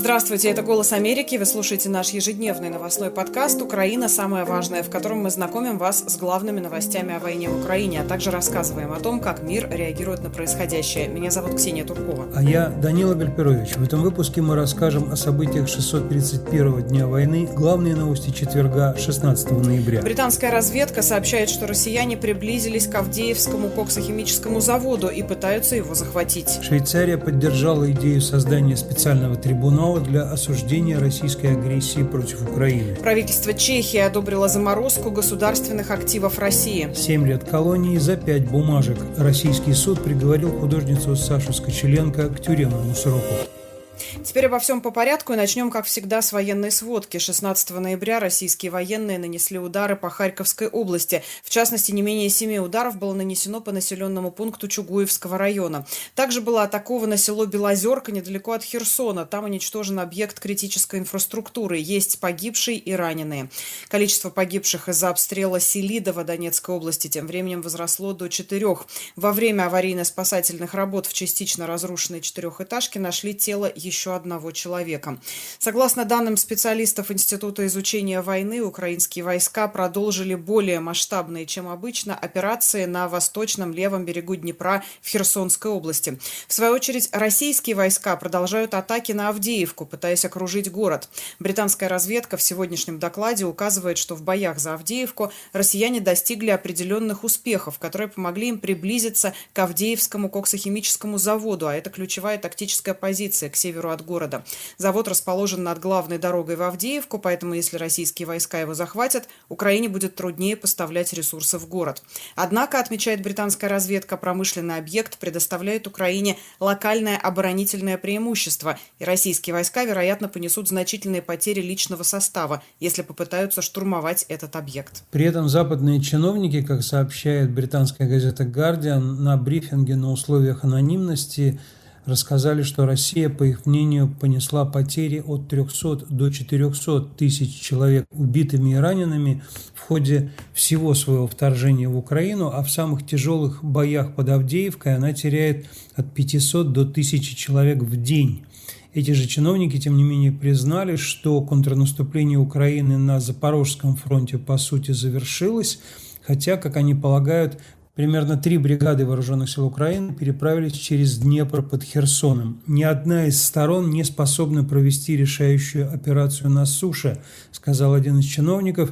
Здравствуйте, это «Голос Америки». Вы слушаете наш ежедневный новостной подкаст «Украина. Самое важное», в котором мы знакомим вас с главными новостями о войне в Украине, а также рассказываем о том, как мир реагирует на происходящее. Меня зовут Ксения Туркова. А я Данила Гальперович. В этом выпуске мы расскажем о событиях 631-го дня войны, главные новости четверга, 16 ноября. Британская разведка сообщает, что россияне приблизились к Авдеевскому коксохимическому заводу и пытаются его захватить. Швейцария поддержала идею создания специального трибунала для осуждения российской агрессии против Украины. Правительство Чехии одобрило заморозку государственных активов России. 7 лет колонии за 5 бумажек. Российский суд приговорил художницу Сашу Скочеленко к тюремному сроку. Теперь обо всем по порядку и начнем, как всегда, с военной сводки. 16 ноября российские военные нанесли удары по Харьковской области. В частности, не менее 7 ударов было нанесено по населенному пункту Чугуевского района. Также было атаковано село Белозерка недалеко от Херсона. Там уничтожен объект критической инфраструктуры. Есть погибшие и раненые. Количество погибших из-за обстрела Селидова Донецкой области тем временем возросло до 4. Во время аварийно-спасательных работ в частично разрушенной 4-этажке нашли тело еще одного человека. Согласно данным специалистов Института изучения войны, украинские войска продолжили более масштабные, чем обычно, операции на восточном левом берегу Днепра в Херсонской области. В свою очередь, российские войска продолжают атаки на Авдеевку, пытаясь окружить город. Британская разведка в сегодняшнем докладе указывает, что в боях за Авдеевку россияне достигли определенных успехов, которые помогли им приблизиться к Авдеевскому коксохимическому заводу, а это ключевая тактическая позиция к северу от города. Завод расположен над главной дорогой в Авдеевку, поэтому если российские войска его захватят, Украине будет труднее поставлять ресурсы в город. Однако, отмечает британская разведка, промышленный объект предоставляет Украине локальное оборонительное преимущество, и российские войска, вероятно, понесут значительные потери личного состава, если попытаются штурмовать этот объект. При этом западные чиновники, как сообщает британская газета «Гардиан», на брифинге на условиях анонимности рассказали, что Россия, по их мнению, понесла потери от 300 до 400 тысяч человек убитыми и ранеными в ходе всего своего вторжения в Украину, а в самых тяжелых боях под Авдеевкой она теряет от 500 до 1000 человек в день. Эти же чиновники, тем не менее, признали, что контрнаступление Украины на Запорожском фронте, по сути, завершилось, хотя, как они полагают, примерно 3 бригады вооруженных сил Украины переправились через Днепр под Херсоном. Ни одна из сторон не способна провести решающую операцию на суше, сказал один из чиновников.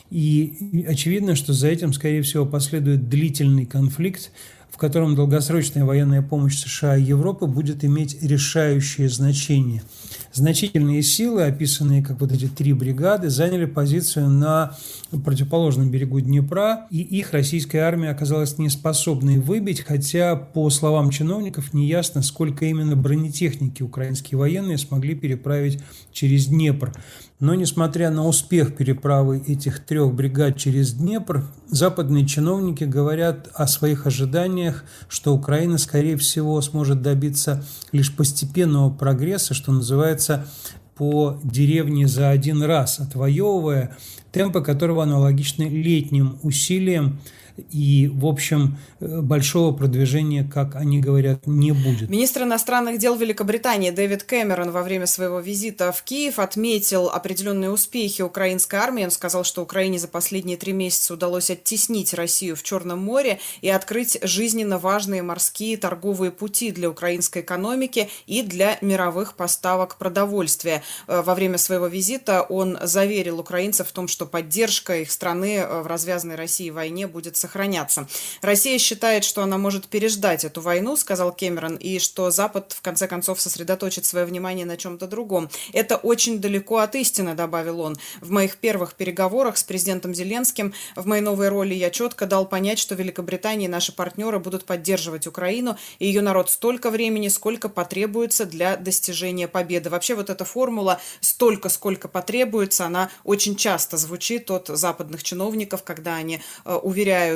И очевидно, что за этим, скорее всего, последует длительный конфликт, в котором долгосрочная военная помощь США и Европы будет иметь решающее значение. Значительные силы, описанные как вот эти 3 бригады, заняли позицию на противоположном берегу Днепра, и их российская армия оказалась неспособной выбить, хотя, по словам чиновников, неясно, сколько именно бронетехники украинские военные смогли переправить через Днепр. Но, несмотря на успех переправы этих 3 бригад через Днепр, западные чиновники говорят о своих ожиданиях, что Украина, скорее всего, сможет добиться лишь постепенного прогресса, что называется, по деревне за один раз, отвоевывая темпы которого аналогичны летним усилиям, и, в общем, большого продвижения, как они говорят, не будет. Министр иностранных дел Великобритании Дэвид Кэмерон во время своего визита в Киев отметил определенные успехи украинской армии. Он сказал, что Украине за последние 3 месяца удалось оттеснить Россию в Черном море и открыть жизненно важные морские торговые пути для украинской экономики и для мировых поставок продовольствия. Во время своего визита он заверил украинцев в том, что поддержка их страны в развязанной Россией войне будет сохраняться. Россия считает, что она может переждать эту войну, сказал Кэмерон, и что Запад в конце концов сосредоточит свое внимание на чем-то другом. Это очень далеко от истины, добавил он. В моих первых переговорах с президентом Зеленским в моей новой роли я четко дал понять, что Великобритания и наши партнеры будут поддерживать Украину и ее народ столько времени, сколько потребуется для достижения победы. Вообще вот эта формула «столько, сколько потребуется», она очень часто звучит от западных чиновников, когда они уверяют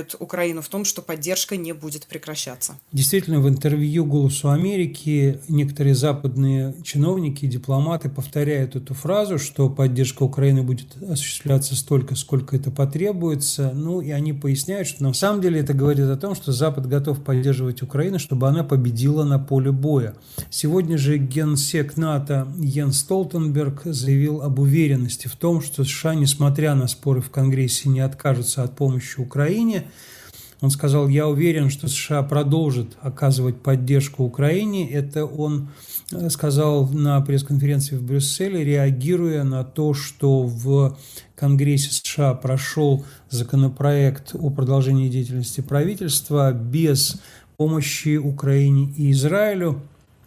уверяют Украину в том, что поддержка не будет прекращаться. Действительно, в интервью «Голосу Америки» некоторые западные чиновники и дипломаты повторяют эту фразу, что поддержка Украины будет осуществляться столько, сколько это потребуется. Ну, и они поясняют, что на самом деле это говорит о том, что Запад готов поддерживать Украину, чтобы она победила на поле боя. Сегодня же генсек НАТО Йенс Столтенберг заявил об уверенности в том, что США, несмотря на споры в Конгрессе, не откажутся от помощи Украине. Он сказал: «Я уверен, что США продолжат оказывать поддержку Украине». Это он сказал на пресс-конференции в Брюсселе, реагируя на то, что в Конгрессе США прошел законопроект о продолжении деятельности правительства без помощи Украине и Израилю.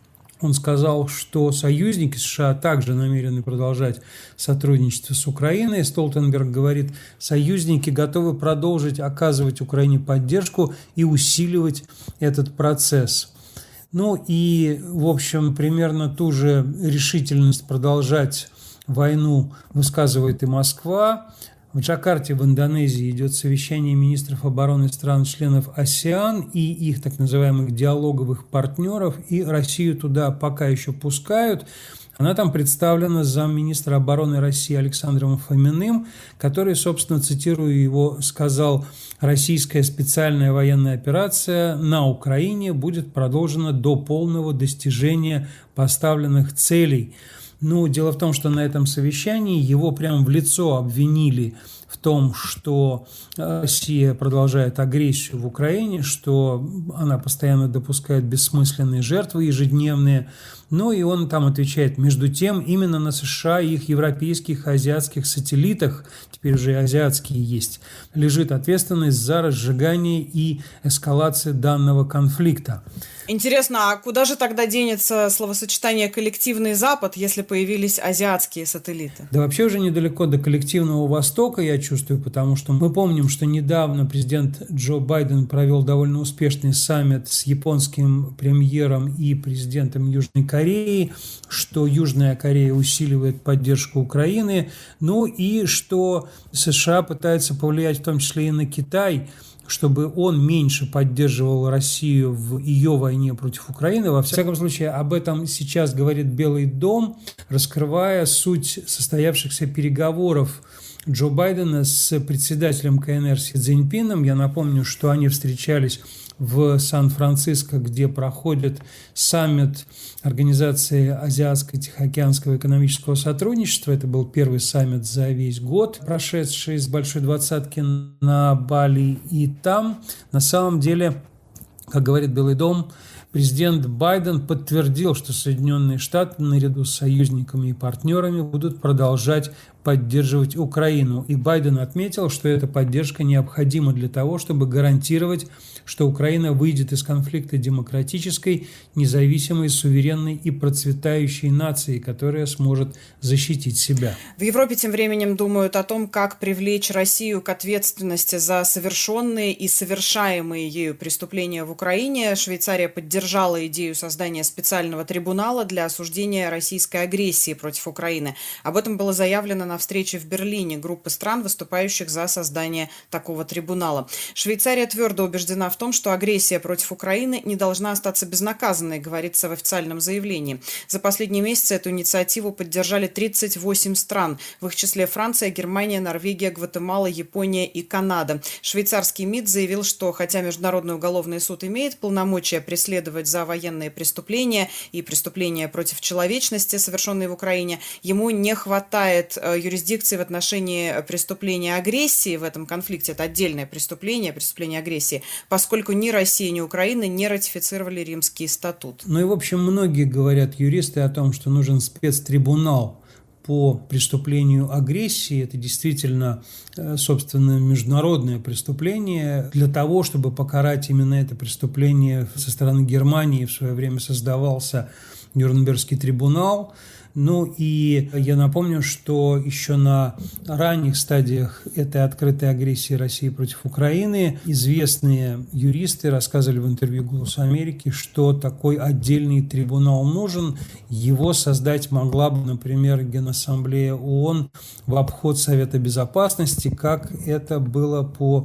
Он сказал, что союзники США также намерены продолжать сотрудничество с Украиной. Столтенберг говорит, союзники готовы продолжить оказывать Украине поддержку и усиливать этот процесс. Ну и, в общем, примерно ту же решительность продолжать войну высказывает и Москва. В Джакарте, в Индонезии, идет совещание министров обороны стран-членов АСЕАН и их так называемых диалоговых партнеров, и Россию туда пока еще пускают. Она там представлена замминистра обороны России Александром Фоминым, который, собственно, цитирую его, сказал: «Российская специальная военная операция на Украине будет продолжена до полного достижения поставленных целей». Ну, дело в том, что на этом совещании его прямо в лицо обвинили в том, что Россия продолжает агрессию в Украине, что она постоянно допускает бессмысленные жертвы ежедневные. Ну и он там отвечает: между тем, именно на США и их европейских, азиатских сателлитах, теперь уже и азиатские есть, лежит ответственность за разжигание и эскалацию данного конфликта. Интересно, а куда же тогда денется словосочетание «коллективный Запад», если появились азиатские сателлиты? Да вообще уже недалеко до коллективного Востока, я чувствую, потому что мы помним, что недавно президент Джо Байден провел довольно успешный саммит с японским премьером и президентом Южной Кореи, что Южная Корея усиливает поддержку Украины, ну и что США пытаются повлиять в том числе и на Китай, чтобы он меньше поддерживал Россию в ее войне против Украины. Во всяком случае, об этом сейчас говорит Белый дом, раскрывая суть состоявшихся переговоров Джо Байдена с председателем КНР Си Цзиньпином. Я напомню, что они встречались в Сан-Франциско, где проходит саммит Организации Азиатско-Тихоокеанского экономического сотрудничества. Это был первый саммит за весь год, прошедший с Большой двадцатки на Бали. И там, на самом деле, как говорит Белый дом, президент Байден подтвердил, что Соединенные Штаты наряду с союзниками и партнерами будут продолжать поддерживать Украину. И Байден отметил, что эта поддержка необходима для того, чтобы гарантировать, что Украина выйдет из конфликта демократической, независимой, суверенной и процветающей нацией, которая сможет защитить себя. В Европе тем временем думают о том, как привлечь Россию к ответственности за совершенные и совершаемые ею преступления в Украине. Швейцария поддержала идею создания специального трибунала для осуждения российской агрессии против Украины. Об этом было заявлено на встрече в Берлине группы стран, выступающих за создание такого трибунала. Швейцария твердо убеждена в том, что агрессия против Украины не должна остаться безнаказанной, говорится в официальном заявлении. За последние месяцы эту инициативу поддержали 38 стран, в их числе Франция, Германия, Норвегия, Гватемала, Япония и Канада. Швейцарский МИД заявил, что хотя Международный уголовный суд имеет полномочия преследовать за военные преступления и преступления против человечности, совершенные в Украине, ему не хватает юрисдикции в отношении преступления агрессии в этом конфликте. Это отдельное преступление агрессии, поскольку ни Россия, ни Украина не ратифицировали Римский статут. Ну и, в общем, многие говорят, юристы, о том, что нужен спецтрибунал по преступлению агрессии. Это действительно, собственно, международное преступление. Для того, чтобы покарать именно это преступление, со стороны Германии в свое время создавался Нюрнбергский трибунал. Ну и я напомню, что еще на ранних стадиях этой открытой агрессии России против Украины известные юристы рассказывали в интервью «Голосу Америки», что такой отдельный трибунал нужен. Его создать могла бы, например, Генассамблея ООН в обход Совета Безопасности, как это было по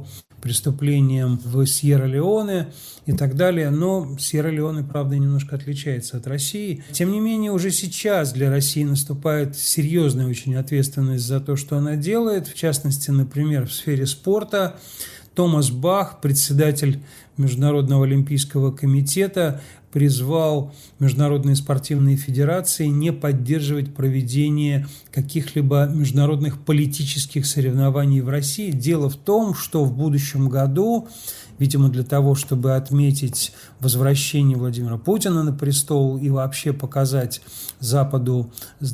преступлениям в Сьерра-Леоне и так далее. Но Сьерра-Леоне, правда, немножко отличается от России. Тем не менее, уже сейчас для России наступает серьезная очень ответственность за то, что она делает. В частности, например, в сфере спорта. Томас Бах, председатель Международного олимпийского комитета, призвал международные спортивные федерации не поддерживать проведение каких-либо международных политических соревнований в России. Дело в том, что в будущем году, видимо, для того, чтобы отметить возвращение Владимира Путина на престол и вообще показать Западу,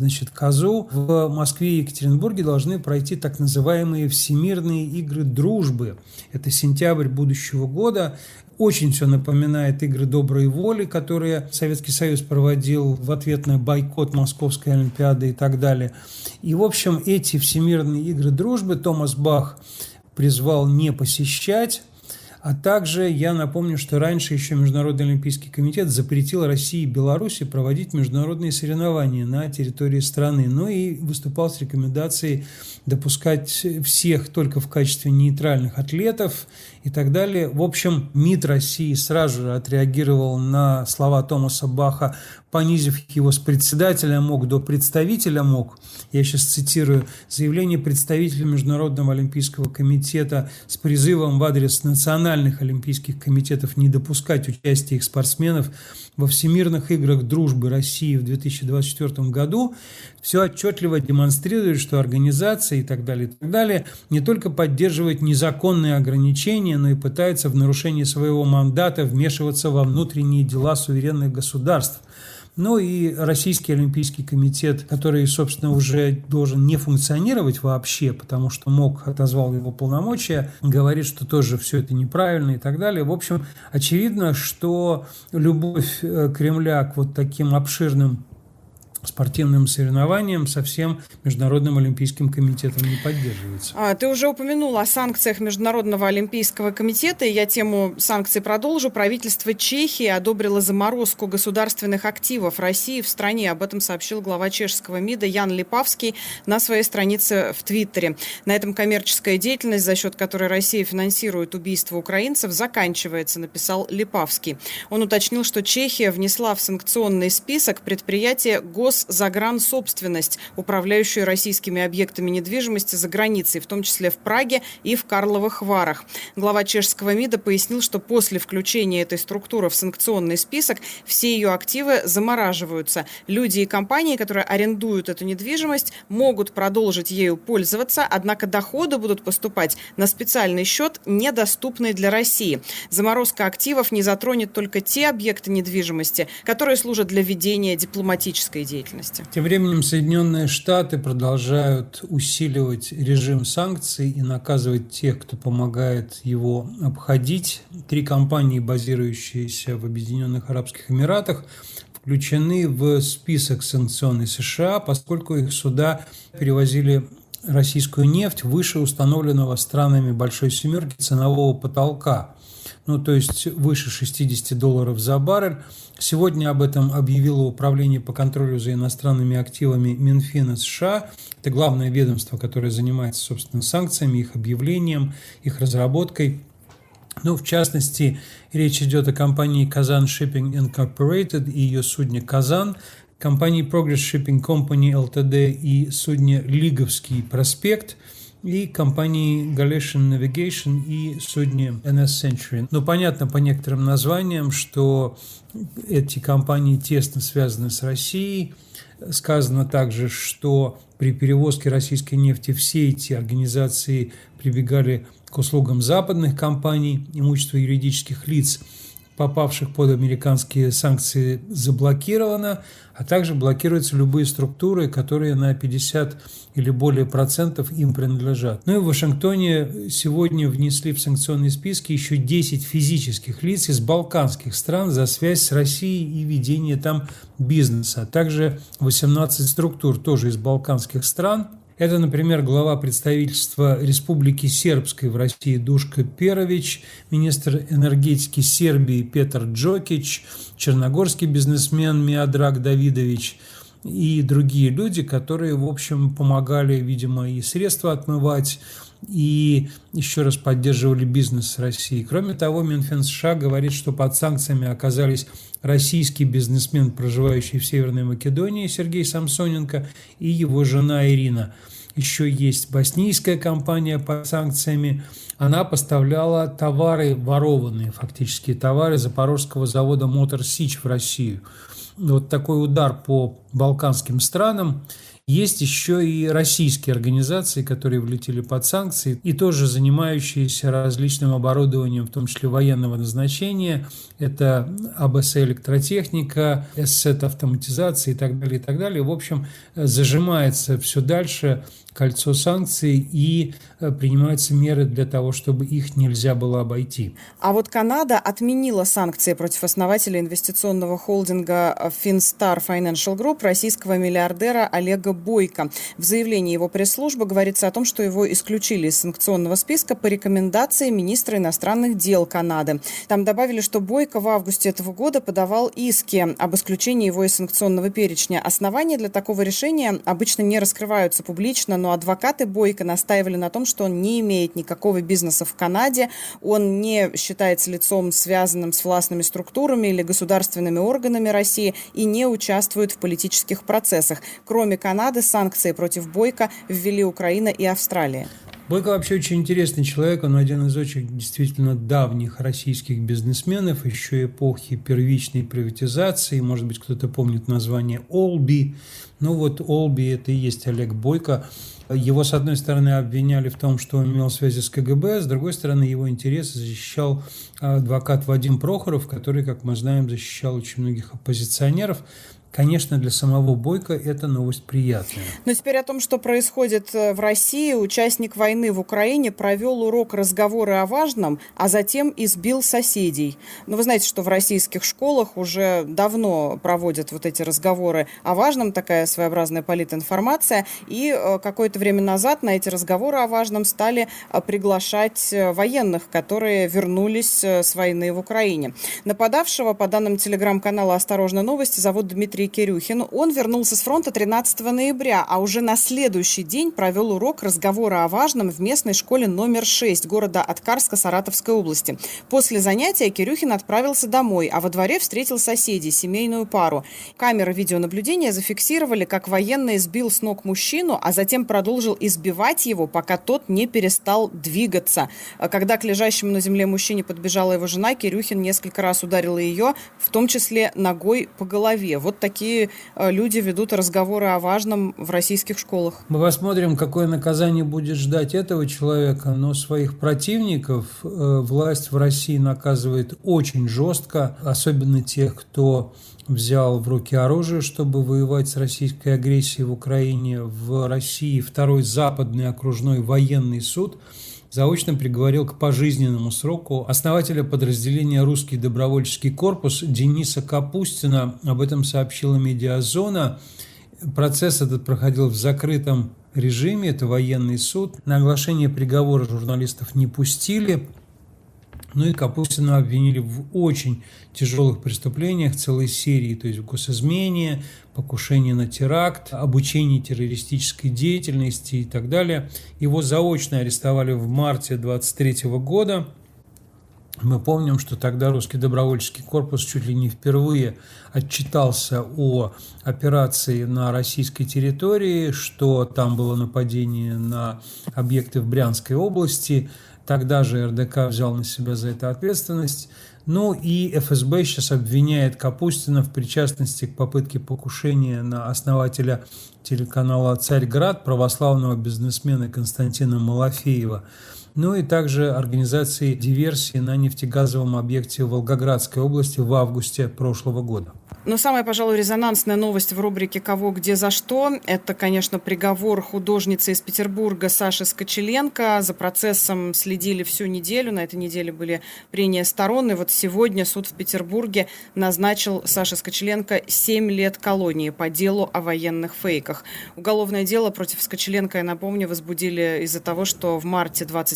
козу, в Москве и Екатеринбурге должны пройти так называемые Всемирные игры дружбы. Это сентябрь будущего года. Очень все напоминает игры доброй воли, которые Советский Союз проводил в ответ на бойкот Московской Олимпиады и так далее. И, в общем, эти Всемирные игры дружбы Томас Бах призвал не посещать. А также я напомню, что раньше еще Международный олимпийский комитет запретил России и Беларуси проводить международные соревнования на территории страны. Ну и выступал с рекомендацией допускать всех только в качестве нейтральных атлетов и так далее. В общем, МИД России сразу же отреагировал на слова Томаса Баха, понизив его с председателя МОК до представителя МОК. Я сейчас цитирую заявление представителя Международного олимпийского комитета с призывом в адрес национальных олимпийских комитетов не допускать участия их спортсменов во Всемирных играх дружбы России в 2024 году. Все отчетливо демонстрирует, что организация и так далее не только поддерживает незаконные ограничения, но и пытается в нарушении своего мандата вмешиваться во внутренние дела суверенных государств. Ну и Российский олимпийский комитет, который, собственно, уже должен не функционировать вообще, потому что МОК отозвал его полномочия, говорит, что тоже все это неправильно и так далее. В общем, очевидно, что любовь Кремля к вот таким обширным спортивным соревнованиям совсем Международным олимпийским комитетом не поддерживается. Ты уже упомянул о санкциях Международного олимпийского комитета, и я тему санкций продолжу. Правительство Чехии одобрило заморозку государственных активов России в стране. Об этом сообщил глава чешского МИДа Ян Липавский на своей странице в Твиттере. На этом коммерческая деятельность, за счет которой Россия финансирует убийство украинцев, заканчивается, написал Липавский. Он уточнил, что Чехия внесла в санкционный список предприятия госзагрансобственность, управляющую российскими объектами недвижимости за границей, в том числе в Праге и в Карловых Варах. Глава чешского МИДа пояснил, что после включения этой структуры в санкционный список все ее активы замораживаются. Люди и компании, которые арендуют эту недвижимость, могут продолжить ею пользоваться, однако доходы будут поступать на специальный счет, недоступный для России. Заморозка активов не затронет только те объекты недвижимости, которые служат для ведения дипломатической деятельности. Тем временем Соединенные Штаты продолжают усиливать режим санкций и наказывать тех, кто помогает его обходить. 3 компании, базирующиеся в Объединенных Арабских Эмиратах, включены в список санкционный США, поскольку их суда перевозили российскую нефть выше установленного странами Большой Семерки ценового потолка. То есть выше $60 за баррель. Сегодня об этом объявило Управление по контролю за иностранными активами Минфина США. Это главное ведомство, которое занимается, собственно, санкциями, их объявлением, их разработкой. В частности, речь идет о компании Kazan Shipping Incorporated и ее судне «Казан», компании Progress Shipping Company Ltd и судне «Лиговский проспект», и компании Galician Navigation и судне NS Century. Понятно по некоторым названиям, что эти компании тесно связаны с Россией. Сказано также, что при перевозке российской нефти все эти организации прибегали к услугам западных компаний. Имущество юридических лиц, попавших под американские санкции, заблокировано, а также блокируются любые структуры, которые на 50 или более процентов им принадлежат. И в Вашингтоне сегодня внесли в санкционные списки еще 10 физических лиц из балканских стран за связь с Россией и ведение там бизнеса, а также 18 структур тоже из балканских стран. Это, например, глава представительства Республики Сербской в России Душка Перович, министр энергетики Сербии Петр Джокич, черногорский бизнесмен Миодраг Давидович, и другие люди, которые, в общем, помогали, видимо, и средства отмывать, и еще раз поддерживали бизнес России. Кроме того, Минфин США говорит, что под санкциями оказались российский бизнесмен, проживающий в Северной Македонии, Сергей Самсоненко, и его жена Ирина. Еще есть боснийская компания под санкциями. Она поставляла товары, ворованные фактически товары запорожского завода «Мотор Сич» в Россию. Вот такой удар по балканским странам. Есть еще и российские организации, которые влетели под санкции и тоже занимающиеся различным оборудованием, в том числе военного назначения. Это АБС электротехника, эссет автоматизации и так далее, и так далее. В общем, зажимается все дальше кольцо санкций и принимаются меры для того, чтобы их нельзя было обойти. А вот Канада отменила санкции против основателя инвестиционного холдинга Finstar Financial Group, российского миллиардера Олега Бойко. В заявлении его пресс-службы говорится о том, что его исключили из санкционного списка по рекомендации министра иностранных дел Канады. Там добавили, что Бойко в августе этого года подавал иски об исключении его из санкционного перечня. Основания для такого решения обычно не раскрываются публично, но адвокаты Бойко настаивали на том, что он не имеет никакого бизнеса в Канаде, он не считается лицом, связанным с властными структурами или государственными органами России и не участвует в политических процессах. Кроме Канады, санкции против Бойко ввели Украина и Австралия. Бойко вообще очень интересный человек, он один из очень действительно давних российских бизнесменов, еще эпохи первичной приватизации, может быть, кто-то помнит название Олби. Ну вот Олби – это и есть Олег Бойко. Его, с одной стороны, обвиняли в том, что он имел связи с КГБ, с другой стороны, его интересы защищал адвокат Вадим Прохоров, который, как мы знаем, защищал очень многих оппозиционеров. Конечно, для самого Бойко эта новость приятная. Но теперь о том, что происходит в России. Участник войны в Украине провел урок разговоры о важном, а затем избил соседей. Но вы знаете, что в российских школах уже давно проводят вот эти разговоры о важном, такая своеобразная политинформация. И какое-то время назад на эти разговоры о важном стали приглашать военных, которые вернулись с войны в Украине. Нападавшего, по данным телеграм-канала «Осторожно, новости», зовут Дмитрий Кирюхин. Он вернулся с фронта 13 ноября, а уже на следующий день провел урок разговора о важном в местной школе номер 6 города Аткарска Саратовской области. После занятия Кирюхин отправился домой, а во дворе встретил соседей, семейную пару. Камеры видеонаблюдения зафиксировали, как военный сбил с ног мужчину, а затем продолжил избивать его, пока тот не перестал двигаться. Когда к лежащему на земле мужчине подбежала его жена, Кирюхин несколько раз ударил ее, в том числе ногой по голове. Вот такие люди ведут разговоры о важном в российских школах. Мы посмотрим, какое наказание будет ждать этого человека, но своих противников власть в России наказывает очень жестко, особенно тех, кто взял в руки оружие, чтобы воевать с российской агрессией в Украине. В России второй западный окружной военный суд заочно приговорил к пожизненному сроку основателя подразделения «Русский добровольческий корпус» Дениса Капустина. Об этом сообщила «Медиазона». Процесс этот проходил в закрытом режиме, это военный суд. На оглашение приговора журналистов не пустили. Ну и Капустина обвинили в очень тяжелых преступлениях целой серии, то есть в госизмене, покушении на теракт, обучении террористической деятельности и так далее. Его заочно арестовали в марте 2023 года. Мы помним, что тогда Русский добровольческий корпус чуть ли не впервые отчитался о операции на российской территории, что там было нападение на объекты в Брянской области. Тогда же РДК взял на себя за это ответственность. Ну и ФСБ сейчас обвиняет Капустина в причастности к попытке покушения на основателя телеканала «Царьград», православного бизнесмена Константина Малафеева. Ну и также организации диверсии на нефтегазовом объекте в Волгоградской области в августе прошлого года. Но самая, пожалуй, резонансная новость в рубрике «Кого, где, за что» – это, конечно, приговор художницы из Петербурга Саши Скочеленко. За процессом следили всю неделю. На этой неделе были прения сторон. И вот сегодня суд в Петербурге назначил Саше Скочеленко 7 лет колонии по делу о военных фейках. Уголовное дело против Скочеленко, я напомню, возбудили из-за того, что в марте 2021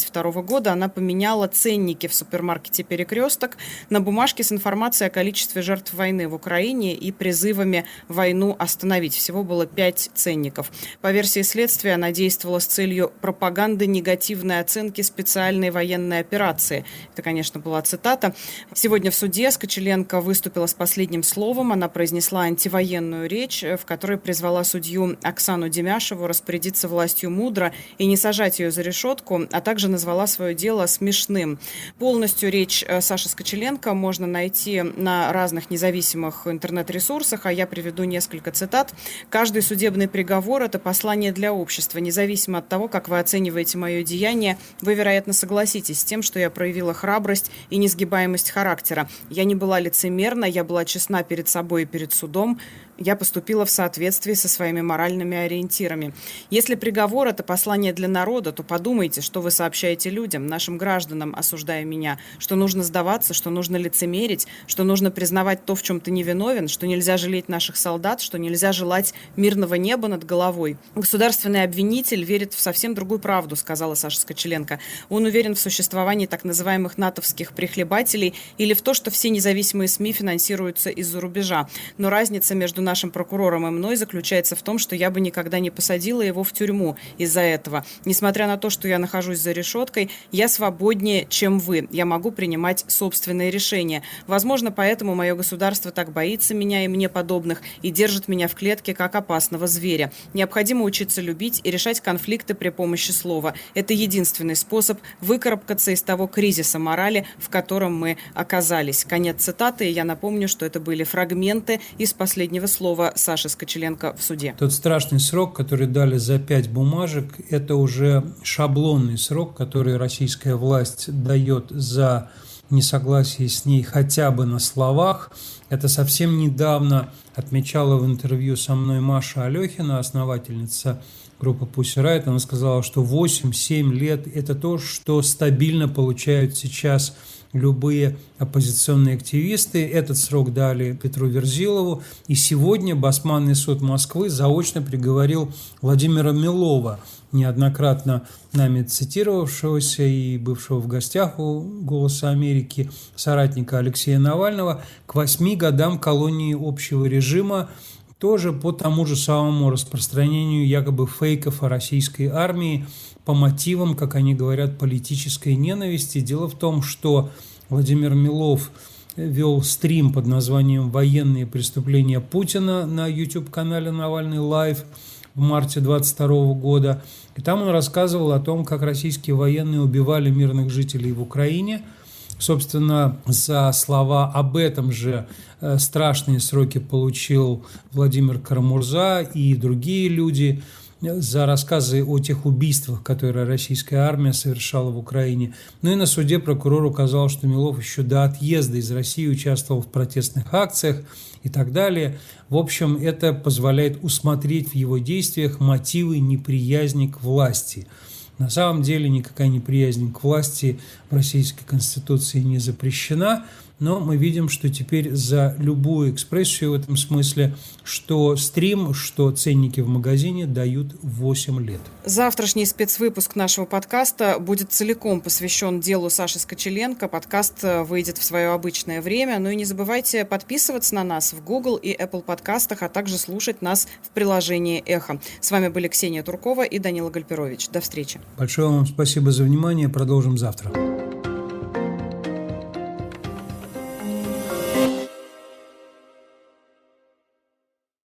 2022 года она поменяла ценники в супермаркете «Перекресток» на бумажки с информацией о количестве жертв войны в Украине и призывами войну остановить. Всего было 5 ценников. По версии следствия, она действовала с целью пропаганды негативной оценки специальной военной операции. Это, конечно, была цитата. Сегодня в суде Скочеленко выступила с последним словом. Она произнесла антивоенную речь, в которой призвала судью Оксану Демяшеву распорядиться властью мудро и не сажать ее за решетку, а также назвала свое дело смешным. Полностью речь Саши Скочеленко можно найти на разных независимых интернет-ресурсах, а я приведу несколько цитат. «Каждый судебный приговор – это послание для общества. Независимо от того, как вы оцениваете мое деяние, вы, вероятно, согласитесь с тем, что я проявила храбрость и несгибаемость характера. Я не была лицемерна, я была честна перед собой и перед судом. Я поступила в соответствии со своими моральными ориентирами. Если приговор – это послание для народа, то подумайте, что вы сообщаете людям, нашим гражданам, осуждая меня, что нужно сдаваться, что нужно лицемерить, что нужно признавать то, в чем ты не виновен, что нельзя жалеть наших солдат, что нельзя желать мирного неба над головой. Государственный обвинитель верит в совсем другую правду», сказала Саша Скочеленко. «Он уверен в существовании так называемых натовских прихлебателей или в то, что все независимые СМИ финансируются из-за рубежа. Но разница между нашим прокурором и мной заключается в том, что я бы никогда не посадила его в тюрьму из-за этого. Несмотря на то, что я нахожусь за решеткой, я свободнее, чем вы. Я могу принимать собственные решения. Возможно, поэтому мое государство так боится меня и мне подобных и держит меня в клетке как опасного зверя. Необходимо учиться любить и решать конфликты при помощи слова. Это единственный способ выкарабкаться из того кризиса морали, в котором мы оказались». Конец цитаты. И я напомню, что это были фрагменты из последнего слова Саши Скочеленко в суде. Тот страшный срок, который дали за 5 бумажек, это уже шаблонный срок, который российская власть дает за несогласие с ней хотя бы на словах. Это совсем недавно отмечала в интервью со мной Маша Алехина, основательница группы Pussy Riot. Она сказала, что 8-7 лет – это то, что стабильно получают сейчас любые оппозиционные активисты. Этот срок дали Петру Верзилову. И сегодня Басманный суд Москвы заочно приговорил Владимира Милова, неоднократно нами цитировавшегося и бывшего в гостях у «Голоса Америки» соратника Алексея Навального, к 8 годам колонии общего режима, тоже по тому же самому распространению якобы фейков о российской армии по мотивам, как они говорят, политической ненависти. Дело в том, что Владимир Милов вел стрим под названием «Военные преступления Путина» на YouTube-канале «Навальный Лайв» в марте 2022 года. И там он рассказывал о том, как российские военные убивали мирных жителей в Украине. Собственно, за слова об этом же страшные сроки получил Владимир Карамурза и другие люди за рассказы о тех убийствах, которые российская армия совершала в Украине. Ну и на суде прокурор указал, что Милов еще до отъезда из России участвовал в протестных акциях и так далее. В общем, это позволяет усмотреть в его действиях мотивы неприязни к власти. На самом деле никакая неприязнь к власти в Российской Конституции не запрещена, но мы видим, что теперь за любую экспрессию в этом смысле, что стрим, что ценники в магазине дают 8 лет. Завтрашний спецвыпуск нашего подкаста будет целиком посвящен делу Саши Скочеленко. Подкаст выйдет в свое обычное время. Ну и не забывайте подписываться на нас в Google и Apple подкастах, а также слушать нас в приложении «Эхо». С вами были Ксения Туркова и Данила Гальперович. До встречи. Большое вам спасибо за внимание. Продолжим завтра.